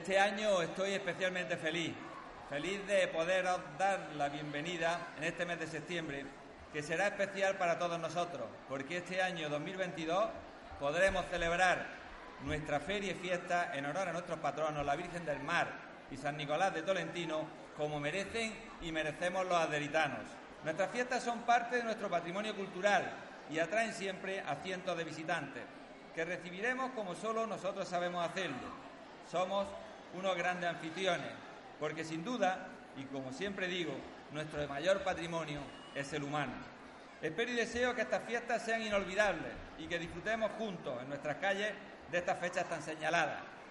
Este año estoy especialmente feliz de poderos dar la bienvenida en este mes de septiembre, que será especial para todos nosotros, porque este año 2022 podremos celebrar nuestra feria y fiesta en honor a nuestros patronos, la Virgen del Mar y San Nicolás de Tolentino, como merecen y merecemos los aderitanos. Nuestras fiestas son parte de nuestro patrimonio cultural y atraen siempre a cientos de visitantes, que recibiremos como solo nosotros sabemos hacerlo. Somos unos grandes anfitriones, porque sin duda, y como siempre digo, nuestro mayor patrimonio es el humano. Espero y deseo que estas fiestas sean inolvidables y que disfrutemos juntos en nuestras calles de estas fechas tan señaladas.